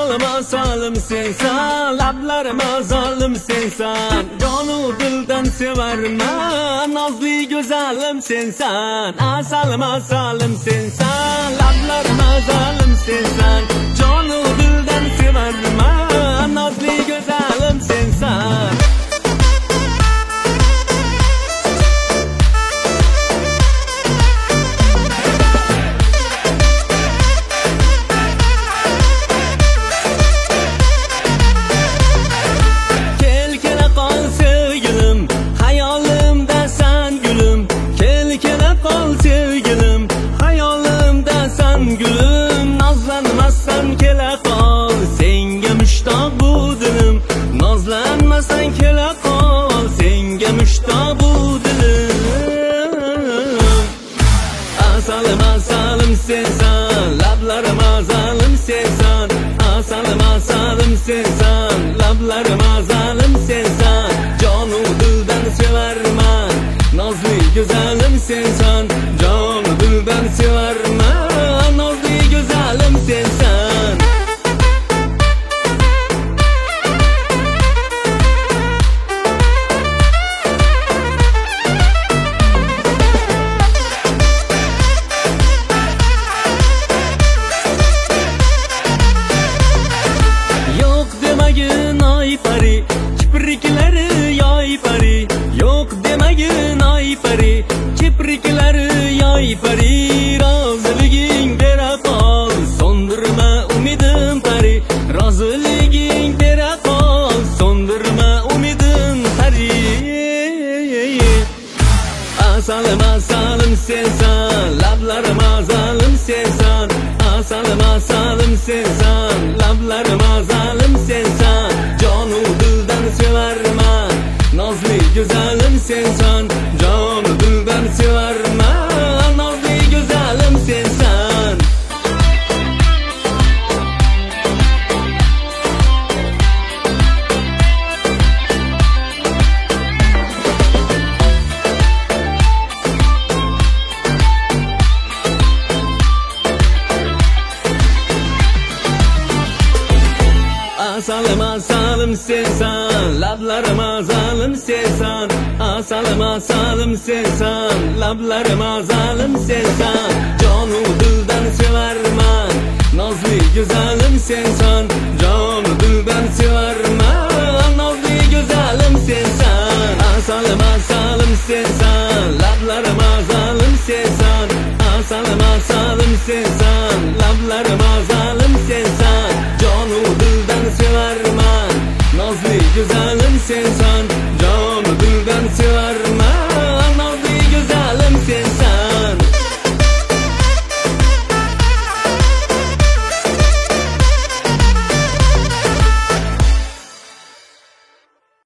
Asalım asalım sensan, lablarıma zalim sensan. Canu dilden severmen, nazlı güzelim sensan. Asalım asalım sensan, lablarıma zalim sensan. Canu dilden severmen, nazlı güzelim sensan. Gülüm nazlanmasan kele kal, senge müştaq bu dilim. Nazlanmasan kele kal, senge müştaq bu dilim. Asalım asalım sensan, lablarıma zalim sensan. Asalım asalım sensan, lablarıma zalim sensan. Canu dilden severman, nazlı güzelim sensan. Canu dilden severman, güzelim sensan. Yok demegin ay pari, kiprikleri yay pari. Yok demegin ay pari, kiprikleri yay pari. Razılığın bera kal, sondurma umidim pari. Razılığın bera kal, sondurma umidim pari. Asalım asalım sensan, lablarıma zalim sensan. Asalım asalım sensan, lablarıma zalim sensan. Canu dilden severman, nazlı güzelim sensan. Canu dilden severman, nazlı güzelim sensan. Asalım asalım sensan, lablarıma zalim sensan. Asalım asalım sensan, lablarıma zalim sensan. Canu dilden severman, nazlı güzelim sensan. Canu dilden severman, nazlı güzelim sensan. Asalım asalım sensan, lablarıma zalim sensan. Asalım asalım sensan, lablarıma zalim sensan. Canu dilden severman, nazlı güzelim sensan. Canu dilden severman.